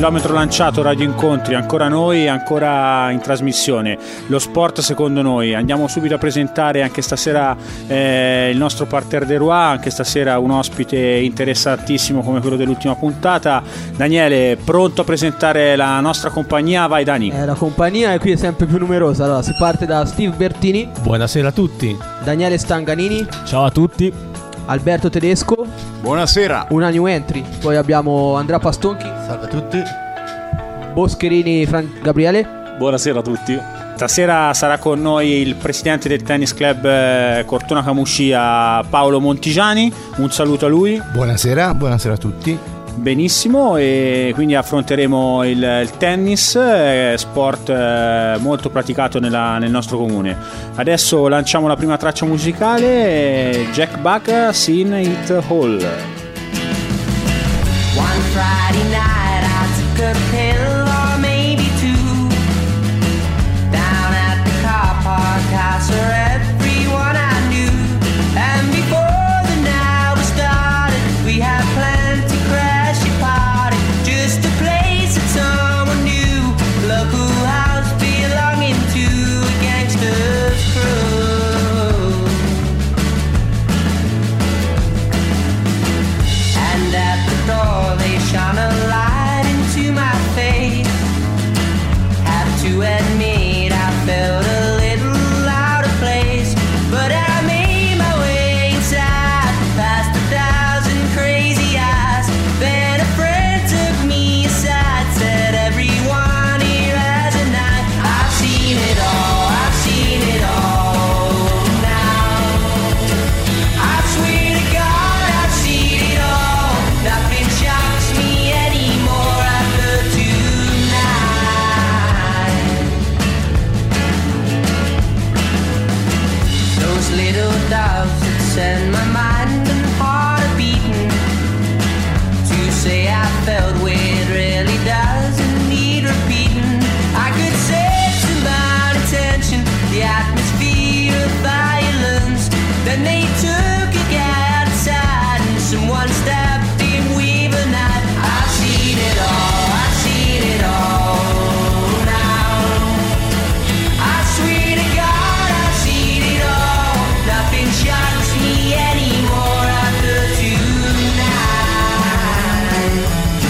chilometro lanciato, Radio Incontri, ancora noi, ancora in trasmissione. Lo sport secondo noi. Andiamo subito a presentare anche stasera il nostro parterre de Roi, anche stasera un ospite interessantissimo come quello dell'ultima puntata. Daniele, pronto a presentare la nostra compagnia? Vai Dani. La compagnia è qui sempre più numerosa. Allora si parte da Steve Bertini. Buonasera a tutti. Daniele Stanganini. Ciao a tutti. Alberto Tedesco. Buonasera. Una new entry. Poi abbiamo Andrea Pastonchi. Salve a tutti. Boscherini Gabriele. Buonasera a tutti. Stasera sarà con noi il presidente del tennis club Cortona Camuscia, Paolo Montigiani. Un saluto a lui. Buonasera a tutti. Benissimo, e quindi affronteremo il tennis, sport molto praticato nel nostro comune. Adesso lanciamo la prima traccia musicale, Jack Buck, Seen It All. One Friday night I took a pill or maybe two. Down at the car park I saw everyone I knew. And before the night was started we had plenty crashy party. Just a place that someone knew. Local house belonging to a gangster's crew. And at the door they shone a light into my face. Have to admit I felt a little out of place, but I made my way inside, past 1,000 crazy eyes. Then a friend took me aside, said everyone here has a night. I've seen it all, I've seen it all now. I swear to God I've seen it all. Nothing shocks me anymore after tonight. Those little doves that send my mind and heart a beating. To say I felt where it really doesn't need repeating. I could sense in my attention the atmosphere of violence. Then they took a guy outside and someone stabbed him with a knife. I've seen it all, I've seen it all now. I swear to God I've seen it all. Nothing shocks me anymore after tonight.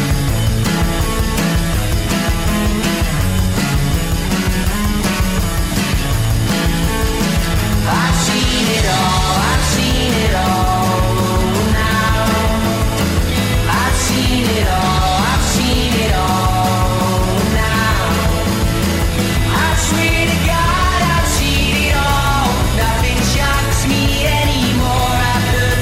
I've seen it all, I've seen it all now. I've seen it all, I've seen it all now. I swear to God I've seen it all. Nothing shocks me anymore after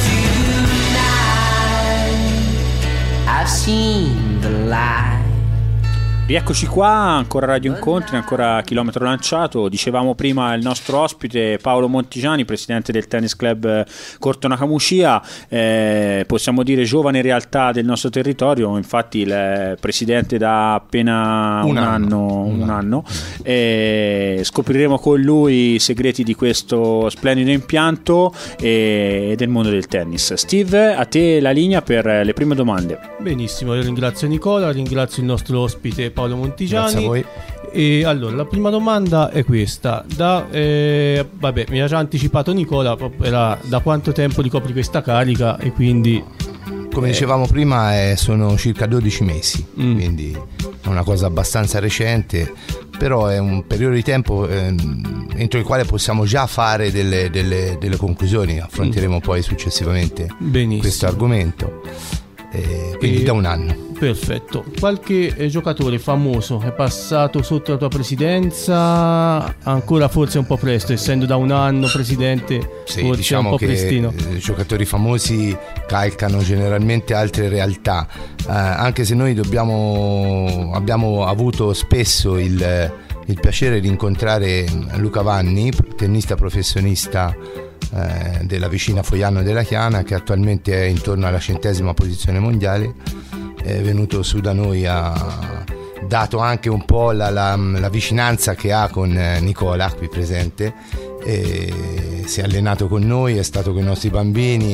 tonight. I've seen the light. Rieccoci qua, ancora Radio Incontri, ancora chilometro lanciato. Dicevamo prima il nostro ospite Paolo Montigiani, presidente del tennis club Cortona Camuscia, possiamo dire giovane realtà del nostro territorio, infatti il presidente da appena un anno. Scopriremo con lui i segreti di questo splendido impianto e del mondo del tennis. Steve, a te la linea per le prime domande. Benissimo, io ringrazio Nicola, ringrazio il nostro ospite Paolo Montigiani. Grazie a voi. E allora la prima domanda è questa: mi ha già anticipato Nicola, era da quanto tempo ricopri questa carica, e quindi Come dicevamo prima sono circa 12 mesi, quindi è una cosa abbastanza recente, però è un periodo di tempo entro il quale possiamo già fare delle conclusioni. Affronteremo poi successivamente questo argomento, quindi da un anno. Perfetto. Qualche giocatore famoso è passato sotto la tua presidenza? Ancora forse un po' presto, essendo da un anno presidente, sì, forse diciamo un po' che prestino. I giocatori famosi calcano generalmente altre realtà, anche se noi abbiamo avuto spesso il piacere di incontrare Luca Vanni, tennista professionista della vicina Fogliano della Chiana, che attualmente è intorno alla 100ª posizione mondiale. È venuto su da noi, ha dato anche un po' la vicinanza che ha con Nicola qui presente, e si è allenato con noi, è stato con i nostri bambini,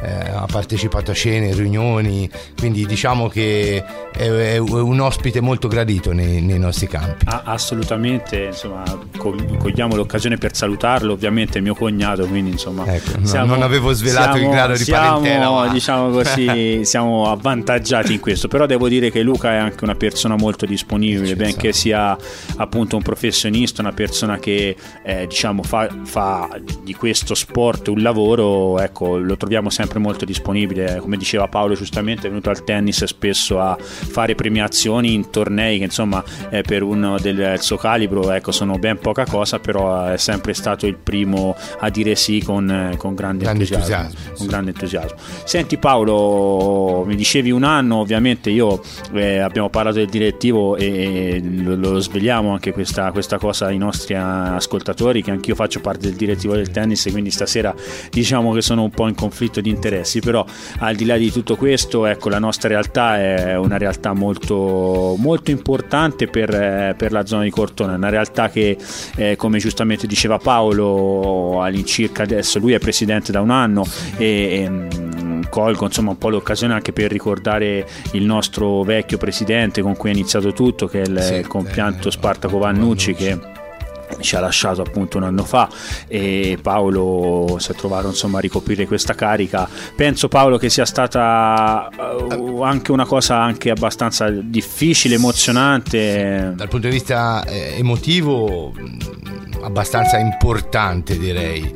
ha partecipato a cene, riunioni, quindi diciamo che è un ospite molto gradito nei nostri campi. Assolutamente, insomma, cogliamo l'occasione per salutarlo, ovviamente è mio cognato, quindi insomma ecco, non avevo svelato il grado di parentela, ma diciamo così siamo avvantaggiati in questo, però devo dire che Luca è anche una persona molto disponibile, benché sia appunto un professionista, una persona che diciamo fa di questo sport un lavoro, ecco, lo troviamo sempre molto disponibile, come diceva Paolo giustamente, è venuto al tennis spesso a fare premiazioni in tornei che insomma per uno del suo calibro, ecco, sono ben poca cosa, però è sempre stato il primo a dire sì con grande entusiasmo. Con grande entusiasmo. Senti Paolo, mi dicevi un anno, ovviamente io abbiamo parlato del direttivo e lo svegliamo anche questa cosa ai nostri ascoltatori, che anch'io faccio parte del direttivo del tennis, quindi stasera diciamo che sono un po' in conflitto di interessi, però al di là di tutto questo, ecco, la nostra realtà è una realtà molto, molto importante per la zona di Cortona, una realtà che come giustamente diceva Paolo, all'incirca adesso lui è presidente da un anno e colgo insomma un po' l'occasione anche per ricordare il nostro vecchio presidente con cui è iniziato tutto, che è il compianto Spartaco Vannucci, che ci ha lasciato appunto un anno fa, e Paolo si è trovato insomma a ricoprire questa carica. Penso, Paolo, che sia stata anche una cosa anche abbastanza difficile, emozionante dal punto di vista emotivo, abbastanza importante direi,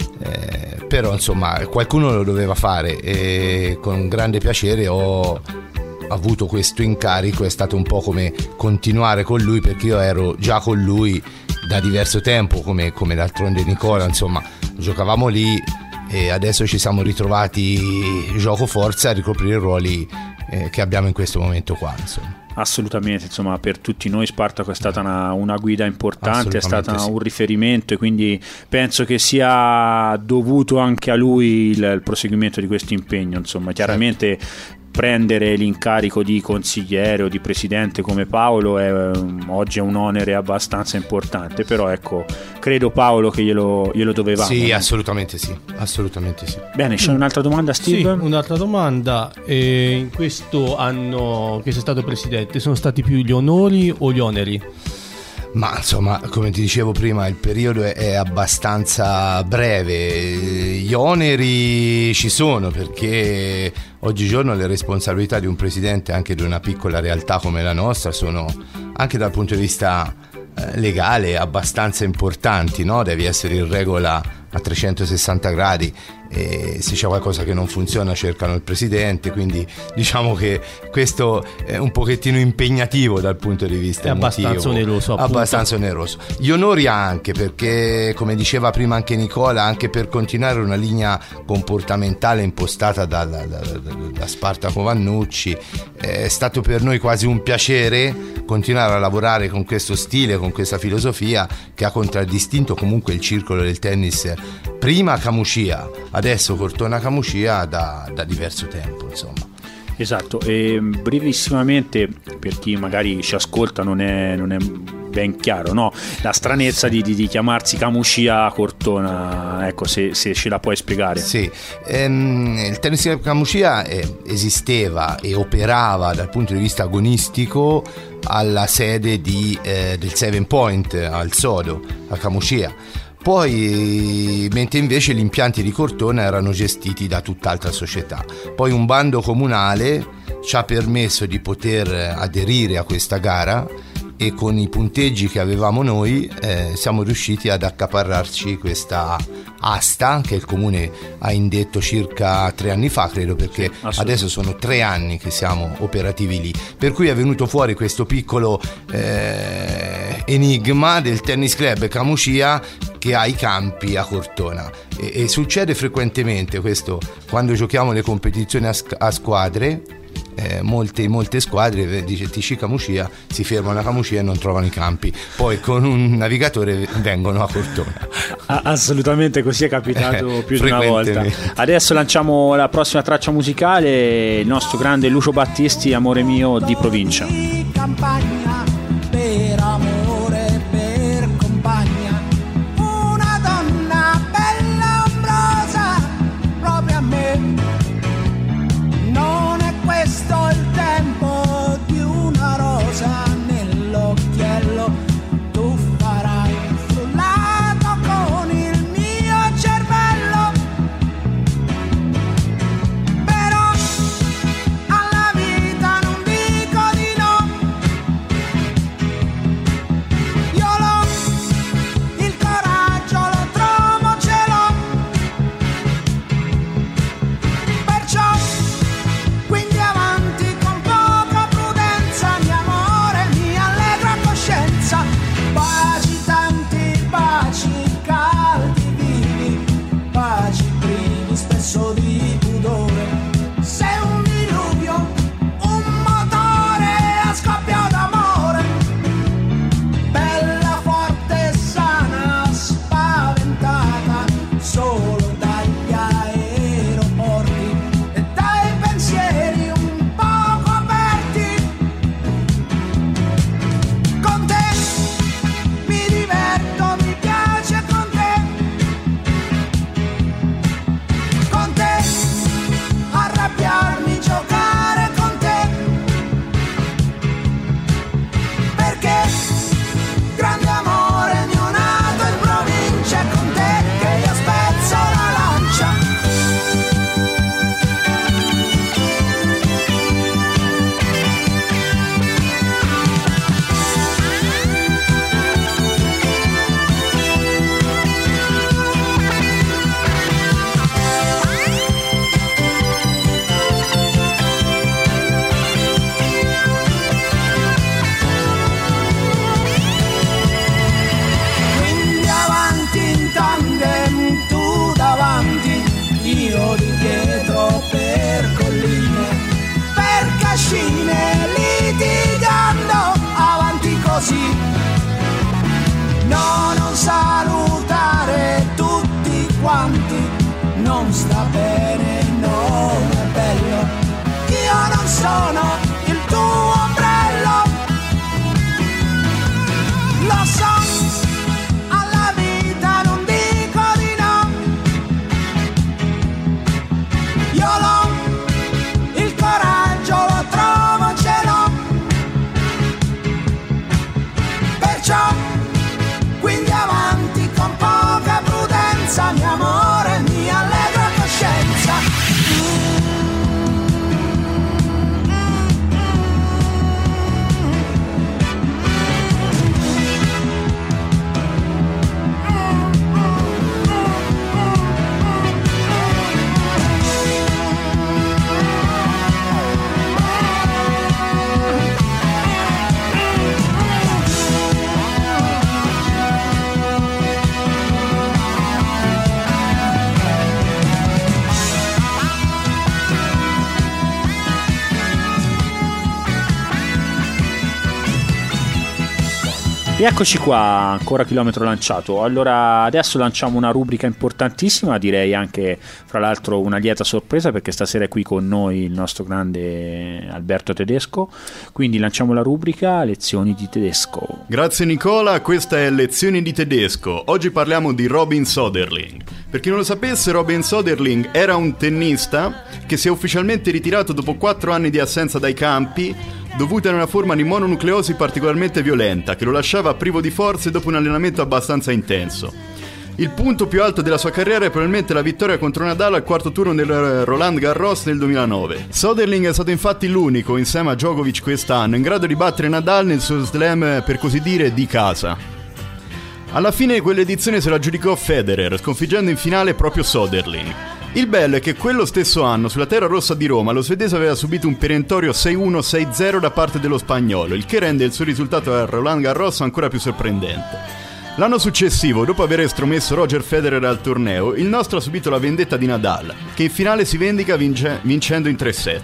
però insomma qualcuno lo doveva fare e con grande piacere ho avuto questo incarico. È stato un po' come continuare con lui, perché io ero già con lui da diverso tempo, come d'altronde Nicola, insomma giocavamo lì, e adesso ci siamo ritrovati gioco forza a ricoprire i ruoli che abbiamo in questo momento qua, insomma. Assolutamente, insomma per tutti noi Spartaco è stata una guida importante, è stata un riferimento, e quindi penso che sia dovuto anche a lui il proseguimento di questo impegno, insomma chiaramente prendere l'incarico di consigliere o di presidente come Paolo oggi è un onere abbastanza importante, però ecco, credo Paolo che glielo dovevamo. Sì, assolutamente sì. Bene, c'è un'altra domanda, Steve? Sì, un'altra domanda. In questo anno che sei stato presidente sono stati più gli onori o gli oneri? Ma insomma, come ti dicevo prima, il periodo è abbastanza breve. Gli oneri ci sono, perché oggigiorno le responsabilità di un presidente anche di una piccola realtà come la nostra sono, anche dal punto di vista legale, abbastanza importanti, no? Devi essere in regola a 360 gradi, e se c'è qualcosa che non funziona cercano il presidente, quindi diciamo che questo è un pochettino impegnativo dal punto di vista emotivo, abbastanza oneroso. Gli onori anche perché, come diceva prima anche Nicola, anche per continuare una linea comportamentale impostata da Spartaco Vannucci, è stato per noi quasi un piacere continuare a lavorare con questo stile, con questa filosofia che ha contraddistinto comunque il circolo del tennis, prima Camucia, adesso Cortona Camucia, da diverso tempo, insomma. Esatto, e brevissimamente per chi magari ci ascolta non è ben chiaro, no? La stranezza di chiamarsi Camucia Cortona, ecco, se ce la puoi spiegare. Sì, il tennis club Camucia esisteva e operava dal punto di vista agonistico alla sede del Seven Point al Sodo, a Camucia. Poi, mentre invece gli impianti di Cortona erano gestiti da tutt'altra società. Poi un bando comunale ci ha permesso di poter aderire a questa gara, e con i punteggi che avevamo noi siamo riusciti ad accaparrarci questa asta che il comune ha indetto circa 3 anni fa, credo, perché adesso sono 3 anni che siamo operativi lì, per cui è venuto fuori questo piccolo enigma del tennis club Camucia che ha i campi a Cortona, e succede frequentemente questo quando giochiamo le competizioni a squadre. Molte squadre dici Camucia, si fermano a Camucia e non trovano i campi, poi con un navigatore vengono a Cortona. Assolutamente, così è capitato più di una volta. Adesso lanciamo la prossima traccia musicale, il nostro grande Lucio Battisti, Amore mio di provincia. Campagna per amore, per compagna, una donna bella ombrosa proprio a me. così. No, non salutare tutti quanti, non sta bene, non è bello. Io non sono il tuo ombrello. Lo so, alla vita non dico di no. Io l'ho, il coraggio lo trovo, ce l'ho. Perciò, quindi avanti con poca prudenza, mio amore, mia allegra coscienza. Eccoci qua, ancora chilometro lanciato. Allora adesso lanciamo una rubrica importantissima, direi anche fra l'altro una lieta sorpresa, perché stasera è qui con noi il nostro grande Alberto Tedesco. Quindi lanciamo la rubrica Lezioni di Tedesco. Grazie Nicola, questa è Lezioni di Tedesco. Oggi parliamo di Robin Söderling. Per chi non lo sapesse, Robin Söderling era un tennista che si è ufficialmente ritirato dopo 4 anni di assenza dai campi, dovuta a una forma di mononucleosi particolarmente violenta che lo lasciava privo di forze dopo un allenamento abbastanza intenso. Il punto più alto della sua carriera è probabilmente la vittoria contro Nadal al quarto turno del Roland Garros nel 2009. Söderling è stato infatti l'unico, insieme a Djokovic quest'anno, in grado di battere Nadal nel suo slam, per così dire, di casa. Alla fine quell'edizione se la giudicò Federer, sconfiggendo in finale proprio Söderling. Il bello è che quello stesso anno, sulla terra rossa di Roma, lo svedese aveva subito un perentorio 6-1-6-0 da parte dello spagnolo, il che rende il suo risultato al Roland Garros ancora più sorprendente. L'anno successivo, dopo aver estromesso Roger Federer al torneo, il nostro ha subito la vendetta di Nadal, che in finale si vendica vincendo in 3 set.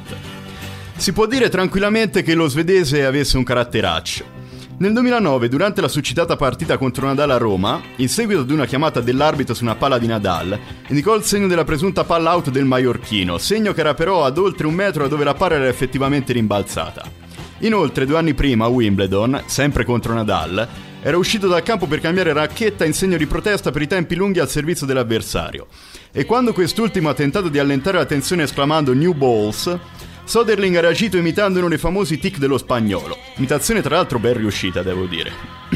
Si può dire tranquillamente che lo svedese avesse un caratteraccio. Nel 2009, durante la succitata partita contro Nadal a Roma, in seguito ad una chiamata dell'arbitro su una palla di Nadal, indicò il segno della presunta palla out del maiorchino, segno che era però ad oltre 1 metro da dove la palla era effettivamente rimbalzata. Inoltre, 2 anni prima a Wimbledon, sempre contro Nadal, era uscito dal campo per cambiare racchetta in segno di protesta per i tempi lunghi al servizio dell'avversario. E quando quest'ultimo ha tentato di allentare la tensione esclamando "New balls", Söderling ha reagito imitando uno dei famosi tic dello spagnolo. Imitazione tra l'altro ben riuscita, devo dire.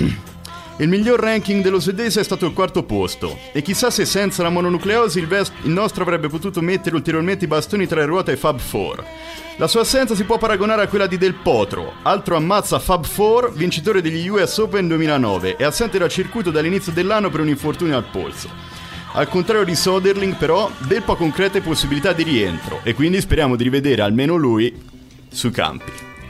Il miglior ranking dello svedese è stato il 4º posto, e chissà se senza la mononucleosi il nostro avrebbe potuto mettere ulteriormente i bastoni tra le ruote ai Fab Four. La sua assenza si può paragonare a quella di Del Potro, altro ammazza Fab Four, vincitore degli US Open 2009 e assente dal circuito dall'inizio dell'anno per un infortunio al polso. Al contrario di Söderling, però, Del po' concrete possibilità di rientro, e quindi speriamo di rivedere almeno lui sui campi.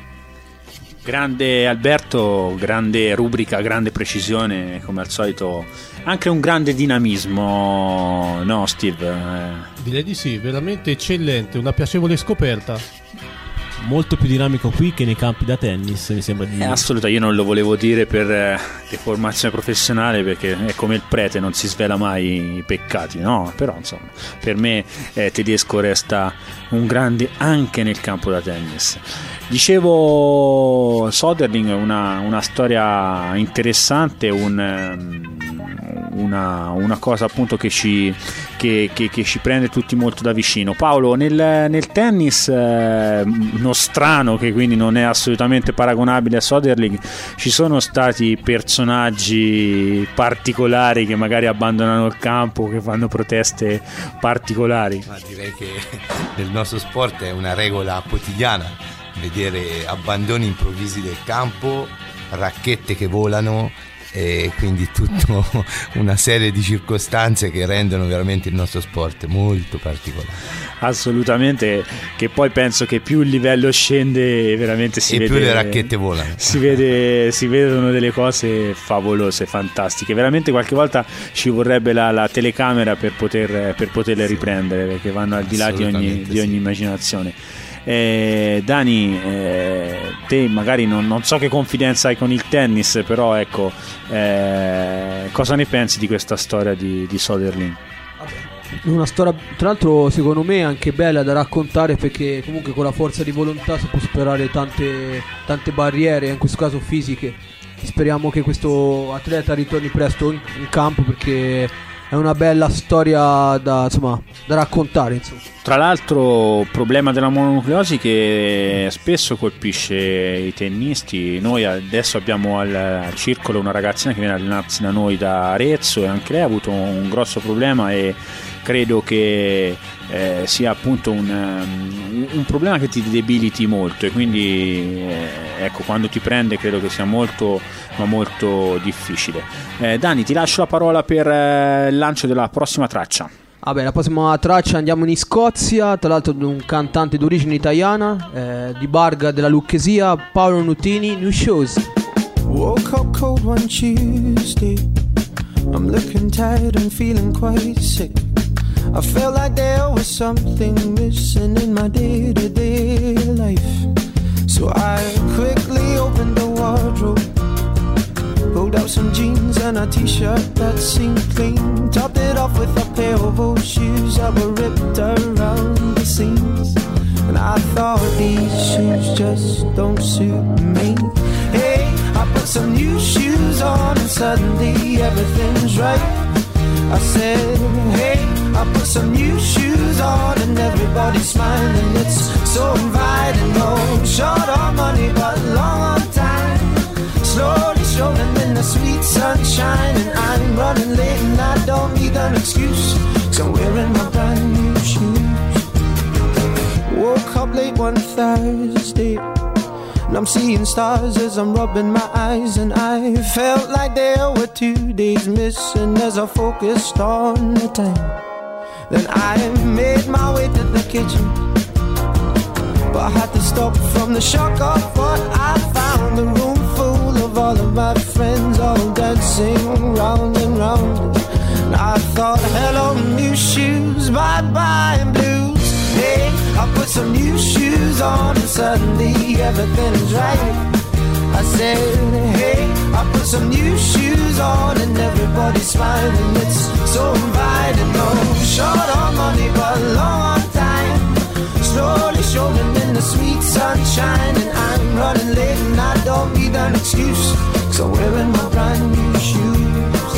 Grande Alberto, grande rubrica, grande precisione, come al solito, anche un grande dinamismo, no Steve? Direi di sì, veramente eccellente, una piacevole scoperta. Molto più dinamico qui che nei campi da tennis, mi sembra di dire. Assolutamente, io non lo volevo dire per deformazione professionale, perché è come il prete, non si svela mai i peccati, no? Però insomma, per me Tedesco resta un grande anche nel campo da tennis. Dicevo, Söderling è una storia interessante, una cosa appunto che ci prende tutti molto da vicino. Paolo, nel tennis nostrano, che quindi non è assolutamente paragonabile a Söderling, ci sono stati personaggi particolari che magari abbandonano il campo, che fanno proteste particolari? Ma direi che nel nostro sport è una regola quotidiana vedere abbandoni improvvisi del campo, racchette che volano, e quindi tutta una serie di circostanze che rendono veramente il nostro sport molto particolare. Assolutamente, che poi penso che più il livello scende veramente si vede, più le racchette volano, si vedono delle cose favolose, fantastiche. Veramente qualche volta ci vorrebbe la telecamera per poterle riprendere, perché vanno al di là di ogni immaginazione. Dani, te magari non so che confidenza hai con il tennis, però ecco, cosa ne pensi di questa storia di Soderling? Una storia, tra l'altro, secondo me anche bella da raccontare, perché comunque con la forza di volontà si può superare tante barriere, in questo caso fisiche. Speriamo che questo atleta ritorni presto in campo, perché è una bella storia da raccontare, insomma. Tra l'altro, problema della mononucleosi che spesso colpisce i tennisti. Noi adesso abbiamo al circolo una ragazzina che viene a allenarsi da noi da Arezzo, e anche lei ha avuto un grosso problema, e credo che sia appunto un problema che ti debiliti molto, e quindi ecco, quando ti prende credo che sia molto ma molto difficile. Dani, ti lascio la parola per il lancio della prossima traccia. La prossima traccia andiamo in Scozia, tra l'altro di un cantante d'origine italiana, di Barga della Lucchesia, Paolo Nutini, New Shoes. Woke up cold one Tuesday, I'm looking tired and feeling quite sick. I felt like there was something missing in my day-to-day life. So I quickly opened the wardrobe, pulled out some jeans and a t-shirt that seemed clean, topped it off with a pair of old shoes that were ripped around the seams. And I thought, these shoes just don't suit me. Hey, I put some new shoes on and suddenly everything's right. I said, hey, I put some new shoes on and everybody's smiling. It's so inviting. No short on money but long on time. Slowly strolling in the sweet sunshine, and I'm running late and I don't need an excuse, 'cause I'm wearing my brand new shoes. Woke up late one Thursday and I'm seeing stars as I'm rubbing my eyes, and I felt like there were 2 days missing as I focused on the time. Then I made my way to the kitchen, but I had to stop from the shock of what I found. A room full of all of my friends, all dancing round and round. And I thought, hello new shoes, bye bye blues. Hey, I put some new shoes on and suddenly everything's right. I said, hey, I put some new shoes on and everybody's smiling. It's so inviting. No short on money but long on time. Slowly strolling in the sweet sunshine, and I'm running late and I don't need an excuse, 'cause I'm wearing my brand new shoes.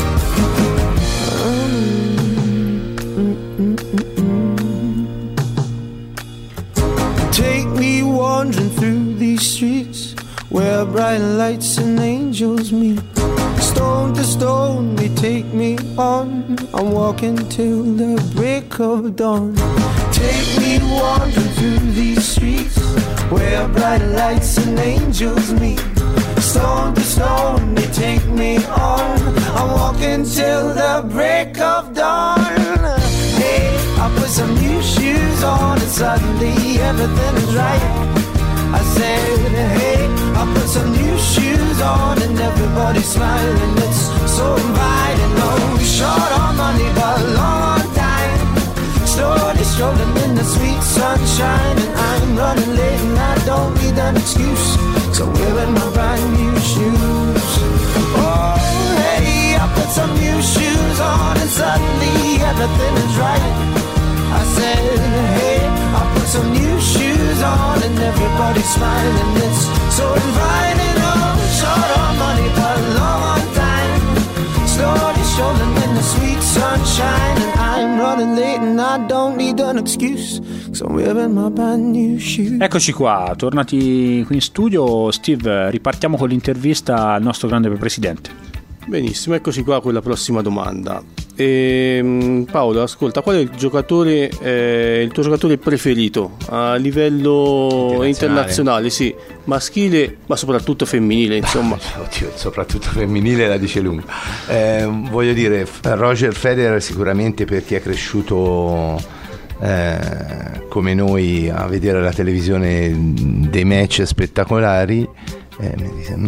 Take me wandering through these streets where bright lights and angels meet. Stone to stone they take me on, I'm walking till the break of dawn. Take me wandering through these streets where bright lights and angels meet. Stone to stone they take me on, I'm walking till the break of dawn. Hey, I put some new shoes on and suddenly everything is right. I said, hey, I put some new shoes on and everybody's smiling. It's so inviting. No short on money but long on time. Slowly strolling in the sweet sunshine, and I'm running late and I don't need an excuse, 'cause I'm wearing my brand new shoes. Oh, hey, I put some new shoes on and suddenly everything is right. I said, hey, I put some new shoes on and everybody's smiling. It's so inviting. Oh, short on money but long on time. Slowly strolling in the sweet sunshine, and I'm running late and I don't need an excuse, 'cause I'm wearing my brand new shoes. Eccoci qua, tornati qui in studio. Steve, ripartiamo con l'intervista al nostro grande presidente. Benissimo, eccoci qua con la prossima domanda. Paolo, ascolta, qual è il tuo giocatore preferito a livello internazionale, sì, maschile ma soprattutto femminile, insomma? Oddio, soprattutto femminile la dice lunga. Voglio dire, Roger Federer sicuramente, perché è cresciuto come noi a vedere la televisione dei match spettacolari.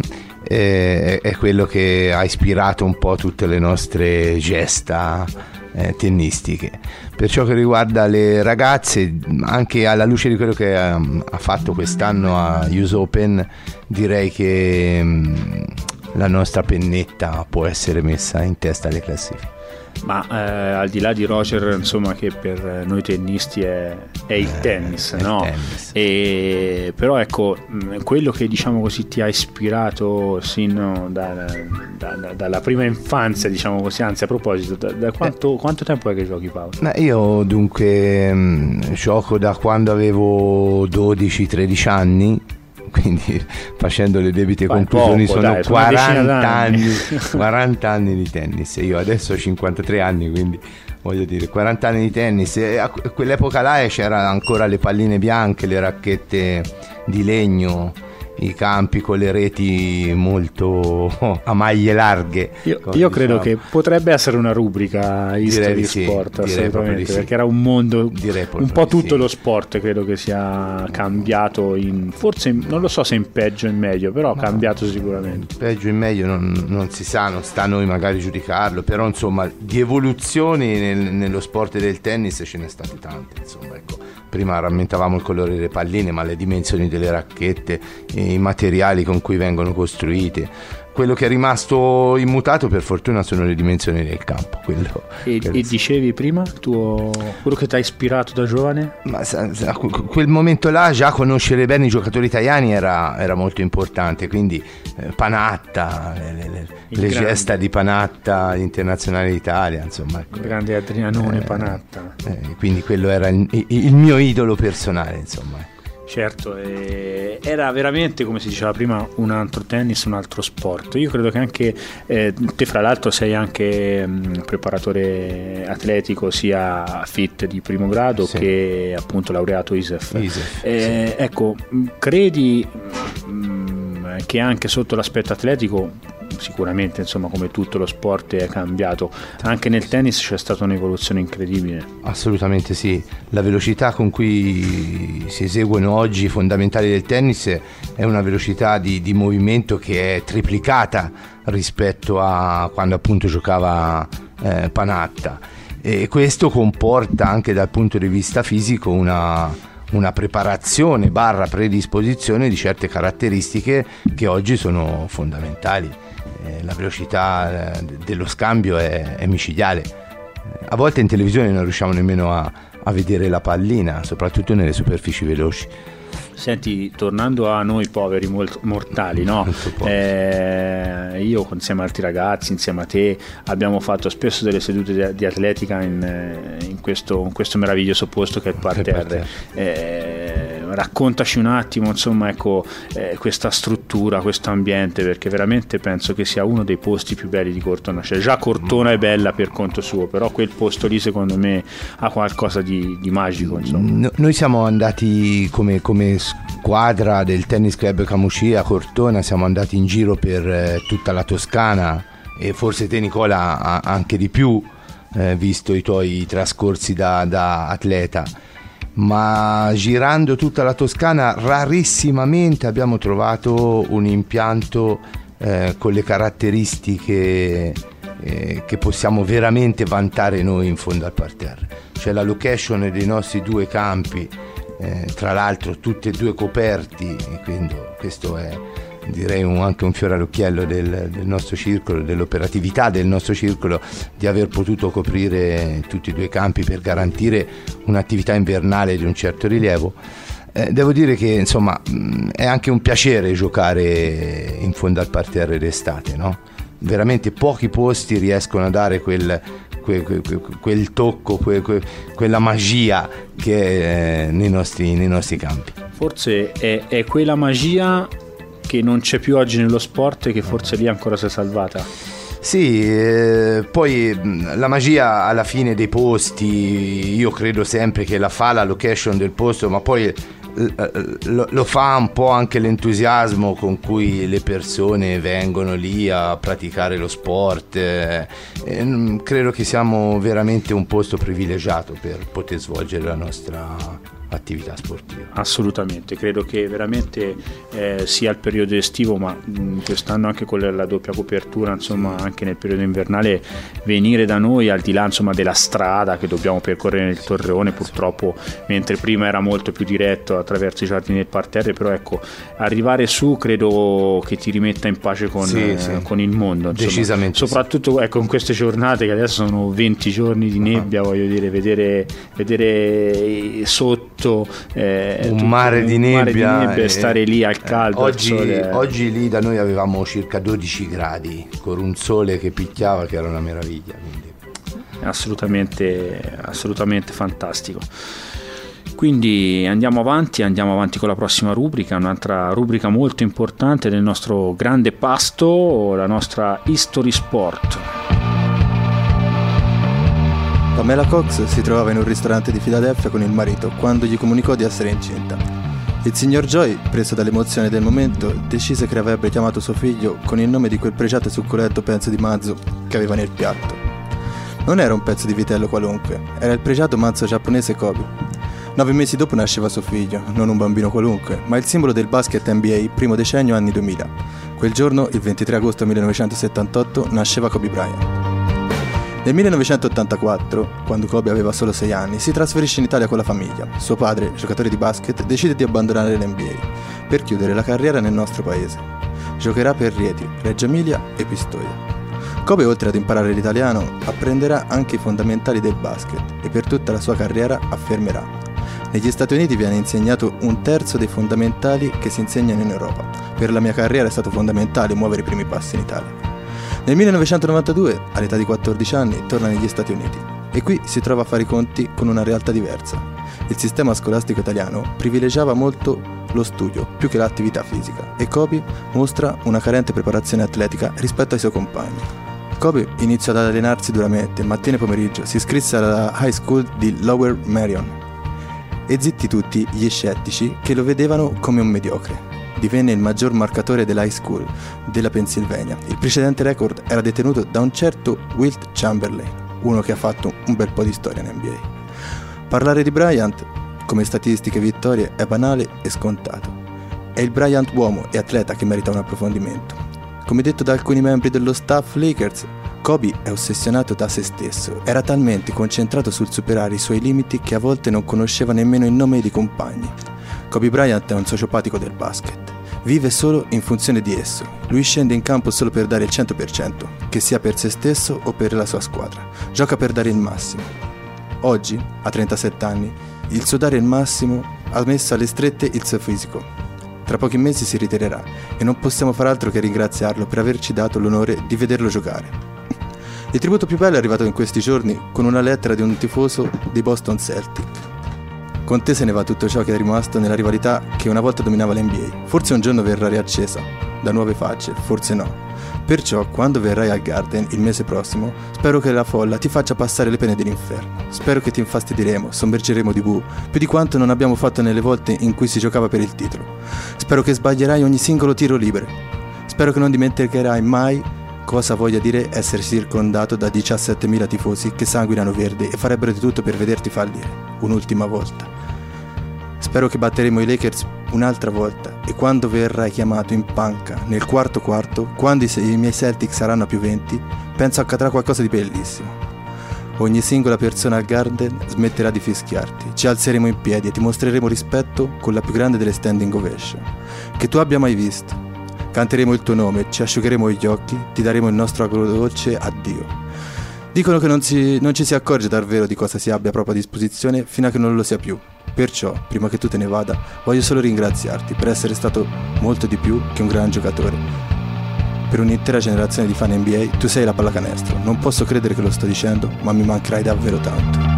è quello che ha ispirato un po' tutte le nostre gesta tennistiche. Per ciò che riguarda le ragazze, anche alla luce di quello che ha fatto quest'anno a US Open, direi che la nostra pennetta può essere messa in testa alle classifiche. Ma al di là di Roger, insomma, che per noi tennisti è il tennis, no? Il tennis. Però ecco, quello che diciamo così ti ha ispirato sino dalla prima infanzia, diciamo così, anzi a proposito, da quanto tempo è che giochi, Paolo? Io dunque gioco da quando avevo 12-13 anni, quindi facendo le debite conclusioni sono 40 anni di tennis. Io adesso ho 53 anni, quindi voglio dire 40 anni di tennis. E a quell'epoca là c'era ancora le palline bianche, le racchette di legno, i campi con le reti molto a maglie larghe. Io credo che potrebbe essere una rubrica History Sport, assolutamente, sì. Perché era un mondo, un po' tutto lo sport credo che sia cambiato forse non lo so se in peggio o in meglio, però cambiato sicuramente. Peggio in meglio non si sa, non sta a noi magari giudicarlo, però insomma di evoluzioni nello sport del tennis ce ne state tante, insomma, ecco. Prima rammentavamo il colore delle palline, ma le dimensioni delle racchette, i materiali con cui vengono costruite. Quello che è rimasto immutato per fortuna sono le dimensioni del campo. E dicevi prima quello che ti ha ispirato da giovane? Ma quel momento là già conoscere bene i giocatori italiani era molto importante, quindi Panatta, le gesta di Panatta, l'Internazionale d'Italia, insomma, ecco. Il grande Adrianone Panatta. Quindi quello era il mio idolo personale, insomma. Certo, era veramente, come si diceva prima, un altro tennis, un altro sport. Io credo che anche te, fra l'altro, sei anche preparatore atletico, sia fit di primo grado, sì, che appunto laureato ISEF. Sì. Ecco, credi che anche sotto l'aspetto atletico, sicuramente, insomma, come tutto lo sport è cambiato, anche nel tennis c'è stata un'evoluzione incredibile? Assolutamente sì, la velocità con cui si eseguono oggi i fondamentali del tennis è una velocità di movimento che è triplicata rispetto a quando appunto giocava Panatta, e questo comporta anche dal punto di vista fisico una preparazione / predisposizione di certe caratteristiche che oggi sono fondamentali. La velocità dello scambio è micidiale. A volte in televisione non riusciamo nemmeno a vedere la pallina, soprattutto nelle superfici veloci. Senti, tornando a noi poveri mortali, no? Io insieme ad altri ragazzi, insieme a te, abbiamo fatto spesso delle sedute di atletica in questo meraviglioso posto che è il parterre. Raccontaci un attimo, insomma, ecco, questa struttura, questo ambiente, perché veramente penso che sia uno dei posti più belli di Cortona. Cioè, già Cortona è bella per conto suo, però quel posto lì secondo me ha qualcosa di magico, insomma. Noi siamo andati come squadra del Tennis Club Camuscia a Cortona, siamo andati in giro per tutta la Toscana, e forse te, Nicola, anche di più, visto i tuoi trascorsi da atleta. Ma girando tutta la Toscana rarissimamente abbiamo trovato un impianto con le caratteristiche che possiamo veramente vantare noi in fondo al parterre. C'è la location dei nostri due campi, tra l'altro tutti e due coperti, e quindi questo è, direi, anche un fiore all'occhiello del nostro circolo, dell'operatività del nostro circolo, di aver potuto coprire tutti e due i campi per garantire un'attività invernale di un certo rilievo. Devo dire che insomma è anche un piacere giocare in fondo al parterre d'estate, no? Veramente pochi posti riescono a dare quel tocco, quella magia che è nei nostri campi. Forse è quella magia che non c'è più oggi nello sport e che forse lì ancora si è salvata. Sì, poi la magia alla fine dei posti, io credo sempre che la fa la location del posto, ma poi lo fa un po' anche l'entusiasmo con cui le persone vengono lì a praticare lo sport. Credo che siamo veramente un posto privilegiato per poter svolgere la nostra attività sportiva. Assolutamente, credo che veramente sia il periodo estivo, ma quest'anno anche con la doppia copertura, insomma anche nel periodo invernale, venire da noi, al di là insomma della strada che dobbiamo percorrere nel Torreone purtroppo, mentre prima era molto più diretto attraverso i giardini del parterre, però ecco, arrivare su credo che ti rimetta in pace con il mondo, insomma. Decisamente soprattutto ecco in queste giornate che adesso sono 20 giorni di nebbia, voglio dire, vedere sotto un mare di nebbia e stare lì al caldo. Oggi lì da noi avevamo circa 12 gradi con un sole che picchiava, che era una meraviglia, quindi assolutamente fantastico. Quindi andiamo avanti con la prossima rubrica, un'altra rubrica molto importante del nostro grande pasto, la nostra History Sport. Pamela Cox si trovava in un ristorante di Filadelfia con il marito quando gli comunicò di essere incinta. Il signor Joy, preso dall'emozione del momento, decise che avrebbe chiamato suo figlio con il nome di quel pregiato e succulento pezzo di mazzo che aveva nel piatto. Non era un pezzo di vitello qualunque, era il pregiato mazzo giapponese Kobe. 9 mesi dopo nasceva suo figlio, non un bambino qualunque, ma il simbolo del basket NBA primo decennio anni 2000. Quel giorno, il 23 agosto 1978, nasceva Kobe Bryant. Nel 1984, quando Kobe aveva solo 6 anni, si trasferisce in Italia con la famiglia. Suo padre, giocatore di basket, decide di abbandonare l'NBA per chiudere la carriera nel nostro paese. Giocherà per Rieti, Reggio Emilia e Pistoia. Kobe, oltre ad imparare l'italiano, apprenderà anche i fondamentali del basket e per tutta la sua carriera affermerà: negli Stati Uniti viene insegnato un terzo dei fondamentali che si insegnano in Europa. Per la mia carriera è stato fondamentale muovere i primi passi in Italia. Nel 1992, all'età di 14 anni, torna negli Stati Uniti e qui si trova a fare i conti con una realtà diversa. Il sistema scolastico italiano privilegiava molto lo studio più che l'attività fisica e Kobe mostra una carente preparazione atletica rispetto ai suoi compagni. Kobe iniziò ad allenarsi duramente, mattina e pomeriggio, si iscrisse alla high school di Lower Merion e zitti tutti gli scettici che lo vedevano come un mediocre. Divenne il maggior marcatore dell'high school della Pennsylvania. Il precedente record era detenuto da un certo Wilt Chamberlain, uno che ha fatto un bel po' di storia in NBA. Parlare di Bryant, come statistiche e vittorie, è banale e scontato. È il Bryant uomo e atleta che merita un approfondimento. Come detto da alcuni membri dello staff Lakers, Kobe è ossessionato da se stesso. Era talmente concentrato sul superare i suoi limiti che a volte non conosceva nemmeno il nome dei compagni. Kobe Bryant è un sociopatico del basket. Vive solo in funzione di esso. Lui scende in campo solo per dare il 100%, che sia per se stesso o per la sua squadra. Gioca per dare il massimo. Oggi, a 37 anni, il suo dare il massimo ha messo alle strette il suo fisico. Tra pochi mesi si ritirerà e non possiamo far altro che ringraziarlo per averci dato l'onore di vederlo giocare. Il tributo più bello è arrivato in questi giorni con una lettera di un tifoso dei Boston Celtic. Con te se ne va tutto ciò che è rimasto nella rivalità che una volta dominava l'NBA. Forse un giorno verrà riaccesa da nuove facce, forse no. Perciò, quando verrai al Garden il mese prossimo, spero che la folla ti faccia passare le pene dell'inferno. Spero che ti infastidiremo, sommergeremo di bu, più di quanto non abbiamo fatto nelle volte in cui si giocava per il titolo. Spero che sbaglierai ogni singolo tiro libero. Spero che non dimenticherai mai cosa voglia dire essere circondato da 17.000 tifosi che sanguinano verde e farebbero di tutto per vederti fallire, un'ultima volta. Spero che batteremo i Lakers un'altra volta e quando verrai chiamato in panca nel quarto, quando i miei Celtics saranno a +20, penso accadrà qualcosa di bellissimo. Ogni singola persona al Garden smetterà di fischiarti, ci alzeremo in piedi e ti mostreremo rispetto con la più grande delle standing ovation che tu abbia mai visto. Canteremo il tuo nome, ci asciugheremo gli occhi, ti daremo il nostro agrodolce addio. Dicono che non ci si accorge davvero di cosa si abbia proprio a disposizione fino a che non lo sia più. Perciò, prima che tu te ne vada, voglio solo ringraziarti per essere stato molto di più che un gran giocatore. Per un'intera generazione di fan NBA, tu sei la pallacanestro. Non posso credere che lo sto dicendo, ma mi mancherai davvero tanto.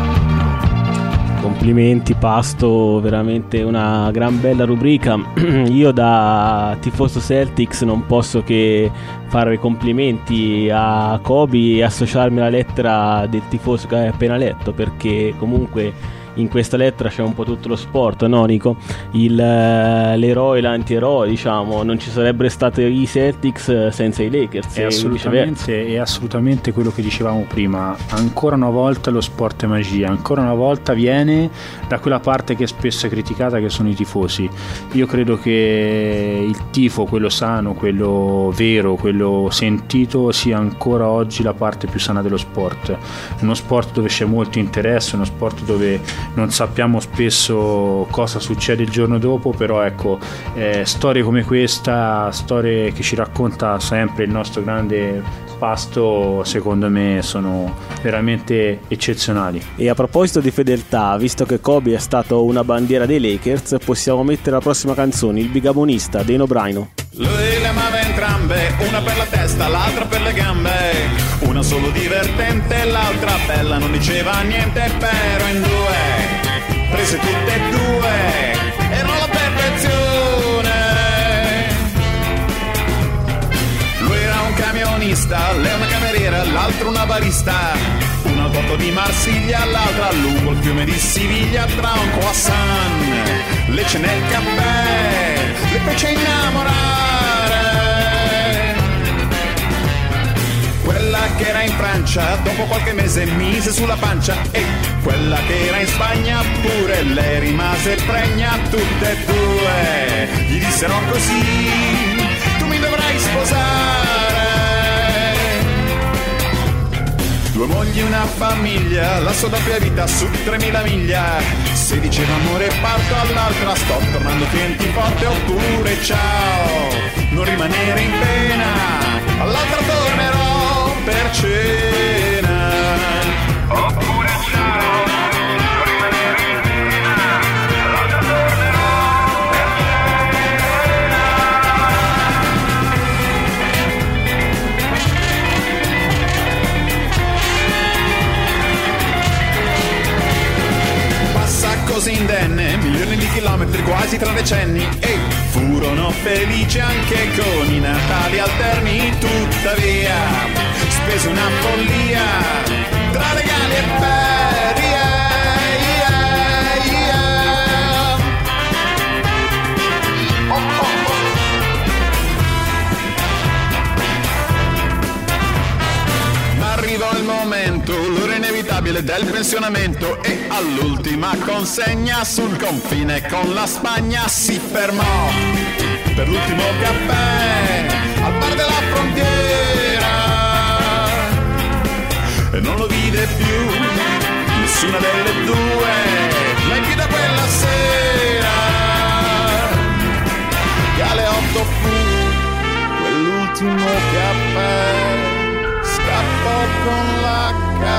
Complimenti Pasto, veramente una gran bella rubrica. Io da tifoso Celtics non posso che fare complimenti a Kobe e associarmi alla lettera del tifoso che hai appena letto, perché comunque in questa lettera c'è un po' tutto lo sport, no Nico? L'eroe e l'antieroe, diciamo, non ci sarebbero stati i Celtics senza i Lakers. È assolutamente quello che dicevamo prima. Ancora una volta lo sport è magia, ancora una volta viene da quella parte che è spesso è criticata, che sono i tifosi. Io credo che il tifo, quello sano, quello vero, quello sentito, sia ancora oggi la parte più sana dello sport. È uno sport dove c'è molto interesse, uno sport dove non sappiamo spesso cosa succede il giorno dopo, però ecco, storie come questa, storie che ci racconta sempre il nostro grande pasto, secondo me sono veramente eccezionali. E a proposito di fedeltà, visto che Kobe è stato una bandiera dei Lakers, possiamo mettere la prossima canzone, Il bigamonista dei Nobraino. Lui le amava entrambe, una per la testa, l'altra per le gambe, una solo divertente, l'altra bella, non diceva niente, però in due, prese tutte e due, erano la perfezione. Lui era un camionista, lei una cameriera, l'altro una barista, una al porto di Marsiglia, l'altra lungo il fiume di Siviglia, tra un croissant, lecce nel caffè, le fece innamorare. Quella che era in Francia dopo qualche mese mise sulla pancia, e quella che era in Spagna pure lei rimase pregna. Tutte e due gli dissero così: tu mi dovrai sposare. Due mogli, una famiglia, la sua doppia vita su 3000 miglia. Se diceva amore parto, all'altra sto tornando tienti forte, oppure ciao, non rimanere in pena, all'altra tornerò per cena. Oppure ciao, non rimanere in pena, all'altra tornerò per cena. Passa così indenne, milioni di chilometri, quasi 3 decenni, e furono felici anche con i Natali alterni. Tuttavia spese una follia tra regali e ferie, oh, oh, oh. Ma arrivò il momento, l'ora inevitabile del pensionamento, e all'ultima consegna sul confine con la Spagna si fermò per l'ultimo caffè al bar della frontiera, e non lo vide più nessuna delle due, mai più da quella sera, che alle 8 fu quell'ultimo caffè, scappò con la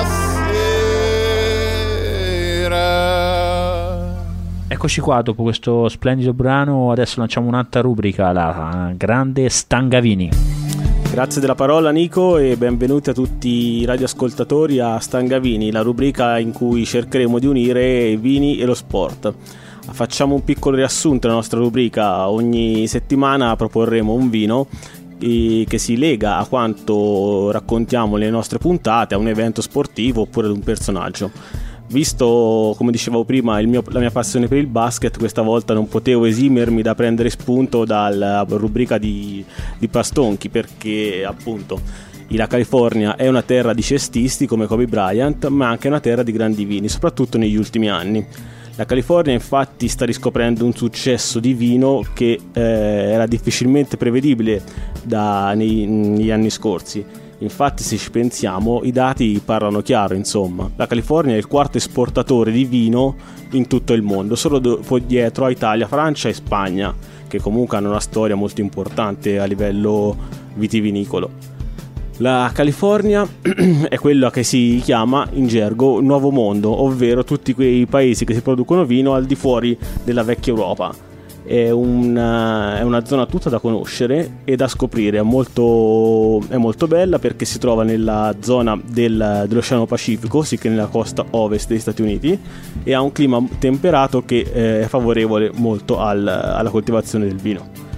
cassiera. Eccoci qua, dopo questo splendido brano adesso lanciamo un'altra rubrica, la grande Stangavini. Grazie della parola Nico, e benvenuti a tutti i radioascoltatori a Stangavini, la rubrica in cui cercheremo di unire i vini e lo sport. Facciamo un piccolo riassunto della nostra rubrica: ogni settimana proporremo un vino che si lega a quanto raccontiamo nelle nostre puntate, a un evento sportivo oppure ad un personaggio. Visto, come dicevo prima, la mia passione per il basket, questa volta non potevo esimermi da prendere spunto dalla rubrica di Pastonchi, perché appunto la California è una terra di cestisti come Kobe Bryant, ma anche una terra di grandi vini, soprattutto negli ultimi anni. La California infatti sta riscoprendo un successo di vino che era difficilmente prevedibile negli anni scorsi. Infatti, se ci pensiamo, i dati parlano chiaro, insomma. La California è il quarto esportatore di vino in tutto il mondo, solo dietro a Italia, Francia e Spagna, che comunque hanno una storia molto importante a livello vitivinicolo. La California è quella che si chiama in gergo Nuovo Mondo, ovvero tutti quei paesi che si producono vino al di fuori della vecchia Europa. È una zona tutta da conoscere e da scoprire, è molto bella perché si trova nella zona dell'Oceano Pacifico, sì, che nella costa ovest degli Stati Uniti, e ha un clima temperato che è favorevole molto alla coltivazione del vino.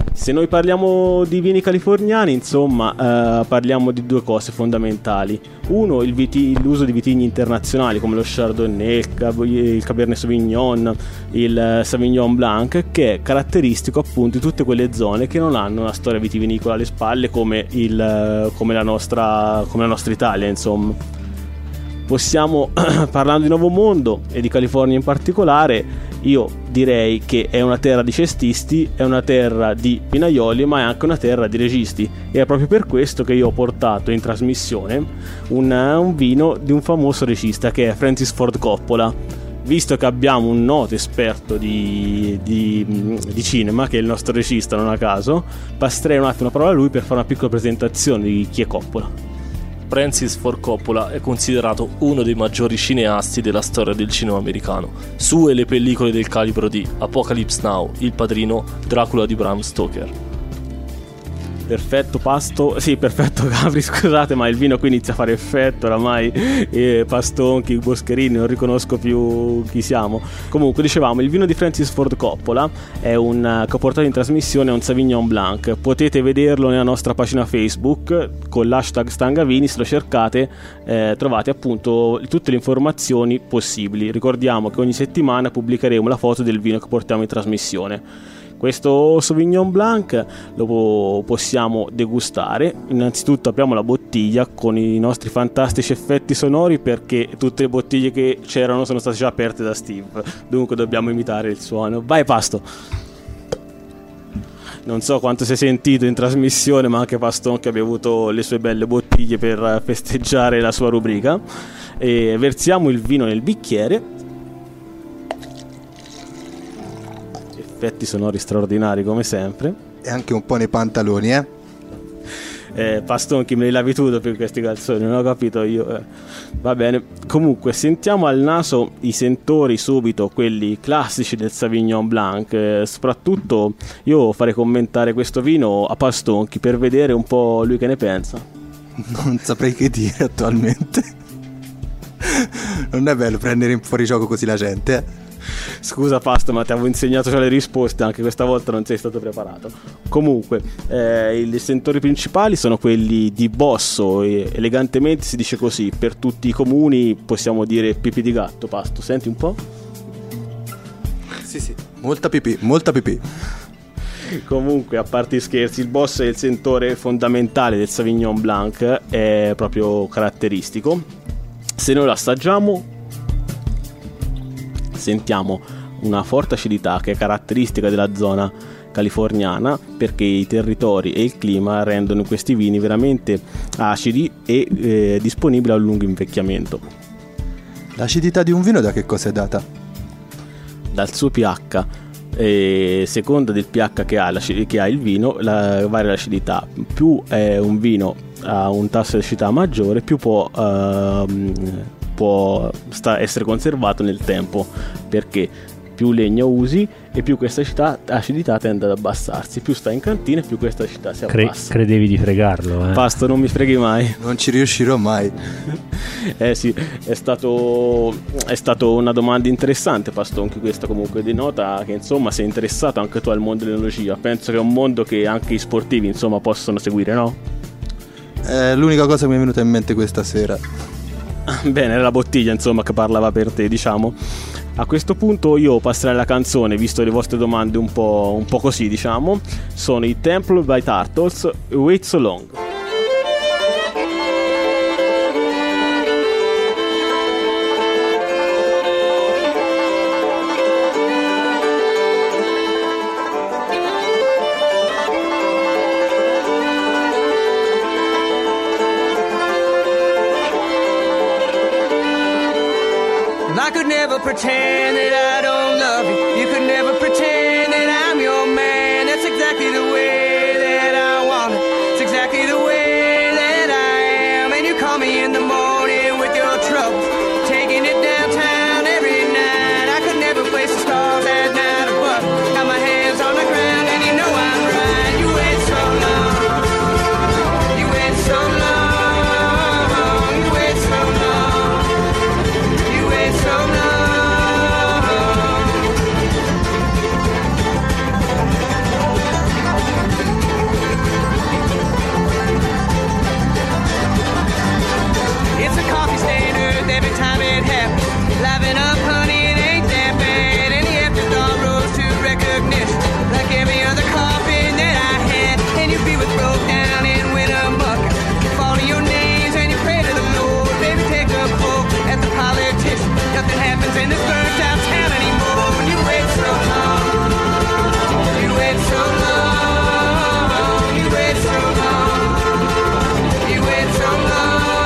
Se noi parliamo di vini californiani, insomma, parliamo di due cose fondamentali. Uno, l'uso di vitigni internazionali come lo Chardonnay, il Cabernet Sauvignon, il Sauvignon Blanc, che è caratteristico appunto di tutte quelle zone che non hanno una storia vitivinicola alle spalle come la nostra Italia, insomma. Possiamo, parlando di Nuovo Mondo e di California in particolare, io direi che è una terra di cestisti, è una terra di vinaioli, ma è anche una terra di registi, e è proprio per questo che io ho portato in trasmissione un vino di un famoso regista che è Francis Ford Coppola. Visto che abbiamo un noto esperto di cinema, che è il nostro regista non a caso, passerei un attimo la parola a lui per fare una piccola presentazione di chi è Coppola. Francis Ford Coppola è considerato uno dei maggiori cineasti della storia del cinema americano. Sue le pellicole del calibro di Apocalypse Now, Il Padrino, Dracula di Bram Stoker. Perfetto Capri, scusate, ma il vino qui inizia a fare effetto oramai, Pastonchi, Boscherini, non riconosco più chi siamo. Comunque dicevamo, il vino di Francis Ford Coppola è che ho portato in trasmissione, è un Sauvignon Blanc. Potete vederlo nella nostra pagina Facebook con l'hashtag Stangavini. Se lo cercate trovate appunto tutte le informazioni possibili. Ricordiamo che ogni settimana pubblicheremo la foto del vino che portiamo in trasmissione. Questo Sauvignon Blanc lo possiamo degustare. Innanzitutto apriamo la bottiglia con i nostri fantastici effetti sonori, perché tutte le bottiglie che c'erano sono state già aperte da Steve, dunque dobbiamo imitare il suono. Vai Pasto! Non so quanto si è sentito in trasmissione, ma anche Paston che abbia avuto le sue belle bottiglie per festeggiare la sua rubrica. E versiamo il vino nel bicchiere. Effetti sonori straordinari come sempre, e anche un po' nei pantaloni, Paston, chi me li lavi tu per questi calzoni, non ho capito io, va bene. Comunque sentiamo al naso i sentori subito, quelli classici del Sauvignon Blanc. Soprattutto io farei commentare questo vino a Pastonchi per vedere un po' lui che ne pensa. Non saprei che dire attualmente. Non è bello prendere in fuorigioco così la gente, Scusa Pasto, ma ti avevo insegnato già le risposte, anche questa volta non sei stato preparato. Comunque i sentori principali sono quelli di bosso, e elegantemente si dice così, per tutti i comuni possiamo dire pipì di gatto. Pasto, senti un po'? Sì, molta pipì. Comunque, a parte i scherzi, il bosso è il sentore fondamentale del Sauvignon Blanc, è proprio caratteristico. Se noi lo assaggiamo sentiamo una forte acidità che è caratteristica della zona californiana, perché i territori e il clima rendono questi vini veramente acidi e disponibili a un lungo invecchiamento. L'acidità di un vino da che cosa è data? Dal suo pH. Seconda del pH che ha il vino, varia l'acidità. Più un vino ha un tasso di acidità maggiore, più può essere conservato nel tempo, perché più legno usi e più questa acidità tende ad abbassarsi, più sta in cantina e più questa acidità si abbassa. Credevi di fregarlo, Pasto, non mi freghi mai. Non ci riuscirò mai. Sì, è stato una domanda interessante, Pasto, anche questa comunque denota che insomma sei interessato anche tu al mondo dell'enologia. Penso che è un mondo che anche i sportivi insomma possono seguire, no? È l'unica cosa che mi è venuta in mente questa sera. Bene, era la bottiglia insomma che parlava per te, diciamo. A questo punto io passerei alla canzone, visto le vostre domande un po' così, diciamo. Sono i Temple by Turtles, Wait So Long. I could never pretend that I don't love you. You could never pretend that I'm your man. That's exactly the way that I want it. It's exactly the way that I am. And you call me in the morning with your troubles, taking it downtown every night. I could never place the stars at night above. Got my hands on the ground and you know I'm right. You wait so long. You wait so long. You wait so long. You wait so long. every time it happens. Liven up, honey, it ain't that bad. And the afterthought rose to recognition, like every other coffin that I had. And your feet were broke down and went amok. You fall to your knees and you pray to the Lord. Baby, take a poke at the politician. Nothing happens in this burnt out town anymore. When you wait so long, you wait so long, you wait so long, you wait so long.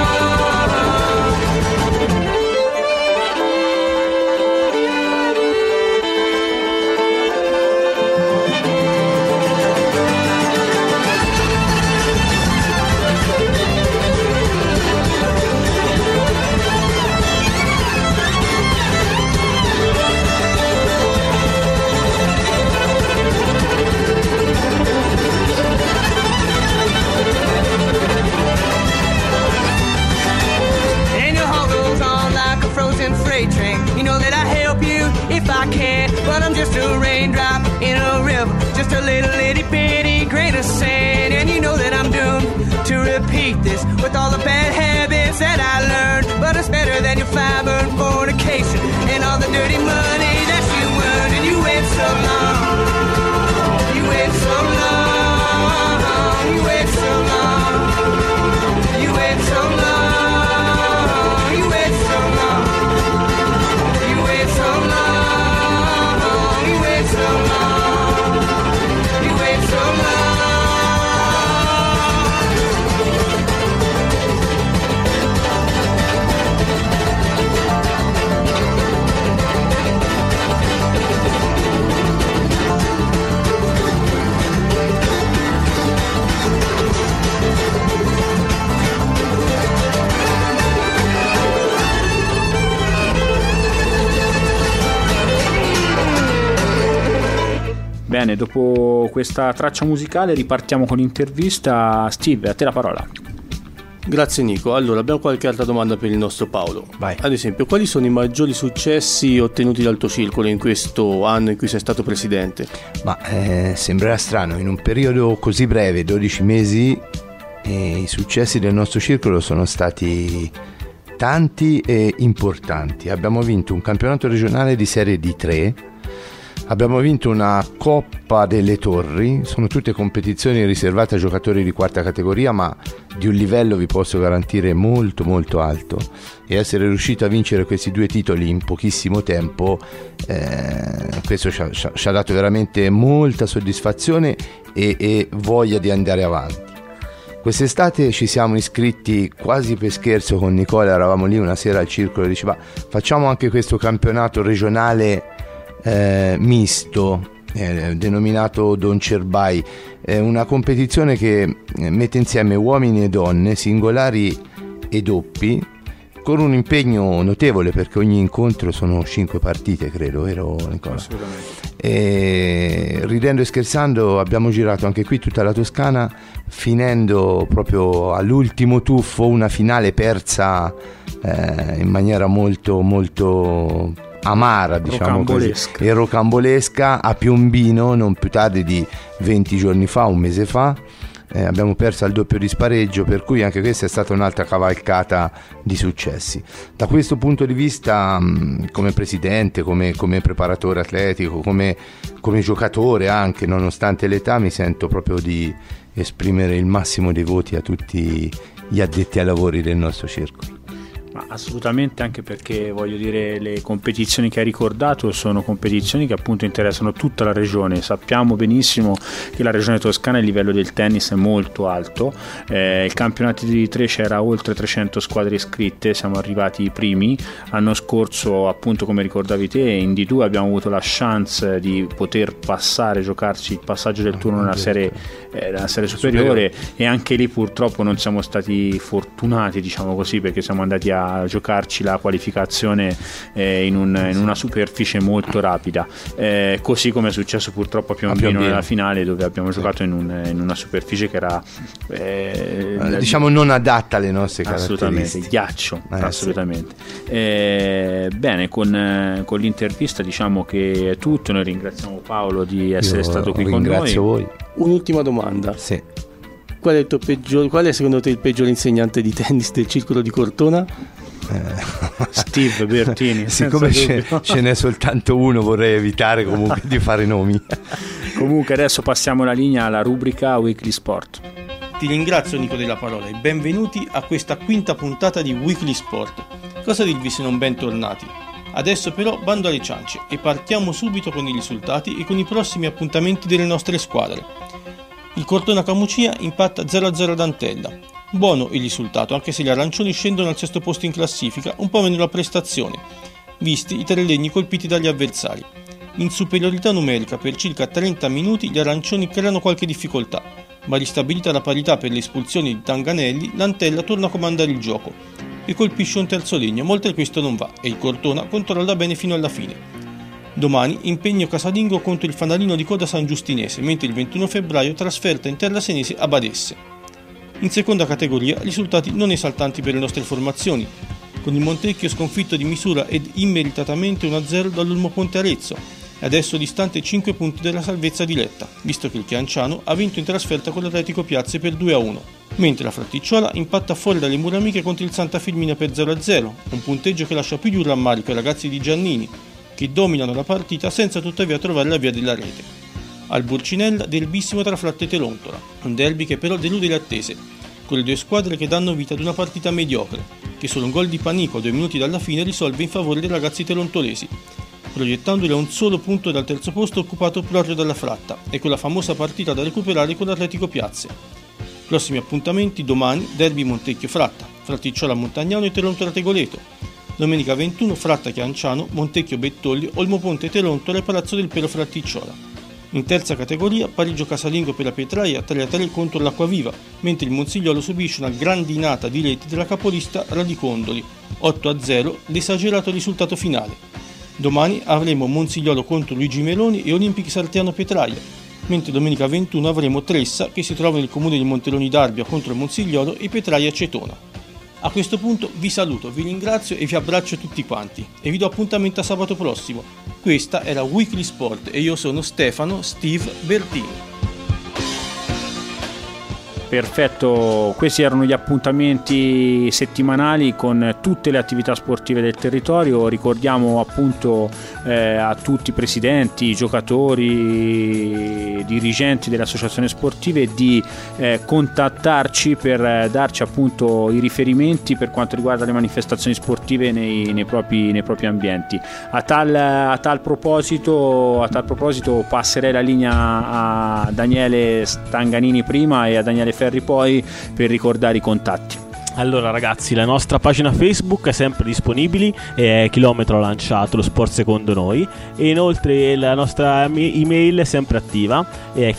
Train. You know that I help you if I can, but I'm just a raindrop in a river, just a little itty bitty grain of sand. And you know that I'm doomed to repeat this with all the bad habits that I learned, but it's better than your fiber and fornication and all the dirty money that you earned. And you wait so long, you wait so long, you wait so long, you wait so long, you wait so long. Bene, dopo questa traccia musicale ripartiamo con l'intervista. Steve, a te la parola. Grazie Nico. Allora, abbiamo qualche altra domanda per il nostro Paolo. Vai. Ad esempio, quali sono i maggiori successi ottenuti dal tuo circolo in questo anno in cui sei stato presidente? Ma sembrerà strano, in un periodo così breve, 12 mesi, i successi del nostro circolo sono stati tanti e importanti. Abbiamo vinto un campionato regionale di serie D3, abbiamo vinto una Coppa delle Torri, sono tutte competizioni riservate a giocatori di quarta categoria, ma di un livello, vi posso garantire, molto molto alto, e essere riuscito a vincere questi due titoli in pochissimo tempo, questo ci ha dato veramente molta soddisfazione e voglia di andare avanti. Quest'estate ci siamo iscritti quasi per scherzo con Nicola, eravamo lì una sera al circolo e diceva facciamo anche questo campionato regionale misto, denominato Don Cerbai, una competizione che mette insieme uomini e donne, singolari e doppi, con un impegno notevole, perché ogni incontro sono 5 partite, credo, vero Nicola? Assolutamente. E ridendo e scherzando abbiamo girato anche qui tutta la Toscana, finendo proprio all'ultimo tuffo una finale persa in maniera molto molto amara, diciamo così, e rocambolesca, a Piombino, non più tardi di 20 giorni fa, un mese fa. Abbiamo perso al doppio di spareggio, per cui anche questa è stata un'altra cavalcata di successi. Da questo punto di vista, come presidente, come preparatore atletico, come giocatore anche, nonostante l'età, mi sento proprio di esprimere il massimo dei voti a tutti gli addetti ai lavori del nostro circolo. Ma assolutamente, anche perché voglio dire, le competizioni che hai ricordato sono competizioni che appunto interessano tutta la regione. Sappiamo benissimo che la regione toscana, il livello del tennis è molto alto, il campionato di 3 c'era oltre 300 squadre iscritte, siamo arrivati i primi. L'anno scorso, appunto, come ricordavi te, in D2 abbiamo avuto la chance di poter giocarci il passaggio del turno nella serie superiore, e anche lì purtroppo non siamo stati fortunati, diciamo così, perché siamo andati a giocarci la qualificazione in una superficie molto rapida, così come è successo purtroppo a Piombino nella finale, dove abbiamo giocato in una superficie che era diciamo non adatta alle nostre caratteristiche. Assolutamente, ghiaccio, assolutamente. Bene, con l'intervista diciamo che è tutto. Noi ringraziamo Paolo di essere stato qui con noi. Ringrazio voi. Un'ultima domanda. Sì. Qual è secondo te il peggior insegnante di tennis del circolo di Cortona? Steve Bertini. Siccome ce n'è soltanto uno, vorrei evitare comunque di fare nomi. Comunque adesso passiamo la linea alla rubrica Weekly Sport. Ti ringrazio Nico della parola e benvenuti a questa quinta puntata di Weekly Sport. Cosa dirvi se non bentornati? Adesso però bando alle ciance e partiamo subito con i risultati e con i prossimi appuntamenti delle nostre squadre. Il Cortona Camucia impatta 0-0 ad Antella. Buono il risultato, anche se gli arancioni scendono al sesto posto in classifica, un po' meno la prestazione, visti i tre legni colpiti dagli avversari. In superiorità numerica per circa 30 minuti gli arancioni creano qualche difficoltà, ma ristabilita la parità per le espulsioni di Tanganelli, l'Antella torna a comandare il gioco e colpisce un terzo legno, ma oltre questo non va e il Cortona controlla bene fino alla fine. Domani impegno casalingo contro il fanalino di coda San Giustinese, mentre il 21 febbraio trasferta in terra senese a Badesse. In seconda categoria risultati non esaltanti per le nostre formazioni, con il Montecchio sconfitto di misura ed immeritatamente 1-0 dall'Ulmo Ponte Arezzo, e adesso distante 5 punti dalla salvezza diretta, visto che il Chianciano ha vinto in trasferta con l'Atletico Piazze per 2-1, mentre la Fratticciola impatta fuori dalle mura amiche contro il Santa Firmina per 0-0, un punteggio che lascia più di un rammarico ai ragazzi di Giannini, che dominano la partita senza tuttavia trovare la via della rete. Al Burcinella derbissimo tra Flatte e Telontola, un derby che però delude le attese, con le due squadre che danno vita ad una partita mediocre, che solo un gol di Panico a 2 minuti dalla fine risolve in favore dei ragazzi telontolesi, proiettandoli a un solo punto dal terzo posto occupato proprio dalla Fratta e con la famosa partita da recuperare con l'Atletico Piazze. Prossimi appuntamenti domani: derby Montecchio-Fratta, Fratticciola Montagnano e Telontola Tegoleto. Domenica 21 Fratta Chianciano, Montecchio Bettolli, Olmo Ponte Telontola e Palazzo del Pelo Fratticciola. In terza categoria pareggio casalingo per la Petraia 3-3 contro l'Acquaviva, mentre il Monsigliolo subisce una grandinata di reti della capolista Radicondoli, 8-0, l'esagerato risultato finale. Domani avremo Monsigliolo contro Luigi Meloni e Olimpic Sartiano Petraia, mentre domenica 21 avremo Tressa che si trova nel comune di Monteloni d'Arbia contro il Monsigliolo e Petraia Cetona. A questo punto vi saluto, vi ringrazio e vi abbraccio tutti quanti e vi do appuntamento a sabato prossimo. Questa era Weekly Sport e io sono Steve Bertini. Perfetto, questi erano gli appuntamenti settimanali con tutte le attività sportive del territorio. Ricordiamo appunto a tutti i presidenti, giocatori, dirigenti delle associazioni sportive di contattarci per darci appunto i riferimenti per quanto riguarda le manifestazioni sportive nei propri ambienti. A tal proposito passerei la linea a Daniele Stanganini prima e a Daniele Ferri poi per ricordare i contatti. Allora ragazzi, la nostra pagina Facebook è sempre disponibile, è Chilometro Lanciato, lo sport secondo noi, e inoltre la nostra email è sempre attiva, è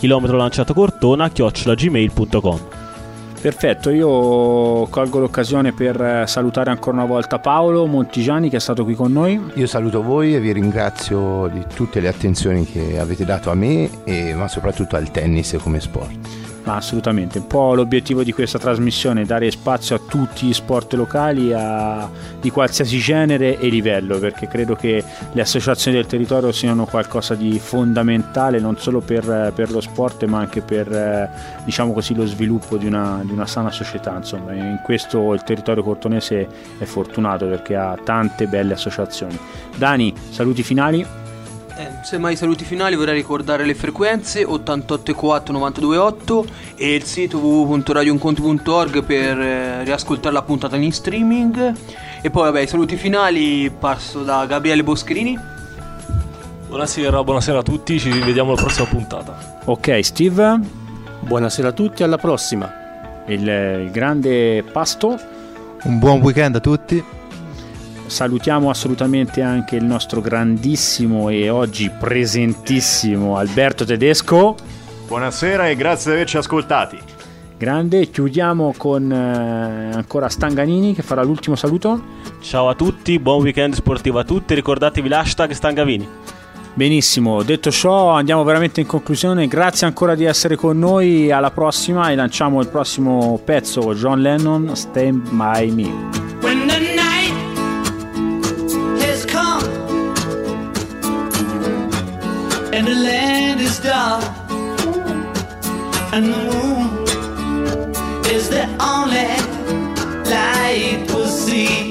chilometrolanciatocortona@gmail.com. Perfetto, io colgo l'occasione per salutare ancora una volta Paolo Montigiani che è stato qui con noi. Io saluto voi e vi ringrazio di tutte le attenzioni che avete dato a me ma soprattutto al tennis come sport. Ma assolutamente, un po' l'obiettivo di questa trasmissione è dare spazio a tutti gli sport locali di qualsiasi genere e livello, perché credo che le associazioni del territorio siano qualcosa di fondamentale non solo per lo sport ma anche per diciamo così lo sviluppo di una sana società. Insomma, in questo il territorio cortonese è fortunato perché ha tante belle associazioni. Dani, saluti finali? Semmai saluti finali vorrei ricordare le frequenze 88.4 92.8 e il sito www.radioincontri.org per riascoltare la puntata in streaming. E poi vabbè, i saluti finali passo da Gabriele Boscherini. Buonasera a tutti, ci vediamo alla prossima puntata. Ok, Steve. Buonasera a tutti, alla prossima. Il grande Pasto. Un buon weekend a tutti. Salutiamo assolutamente anche il nostro grandissimo e oggi presentissimo Alberto Tedesco. Buonasera e grazie di averci ascoltati. Grande, chiudiamo con ancora Stanganini che farà l'ultimo saluto. Ciao a tutti, buon weekend sportivo a tutti, ricordatevi l'hashtag Stangavini. Benissimo, detto ciò andiamo veramente in conclusione, grazie ancora di essere con noi, alla prossima e lanciamo il prossimo pezzo, John Lennon, Stand By Me. When the night has come and the land is dark and the moon is the only light we'll see.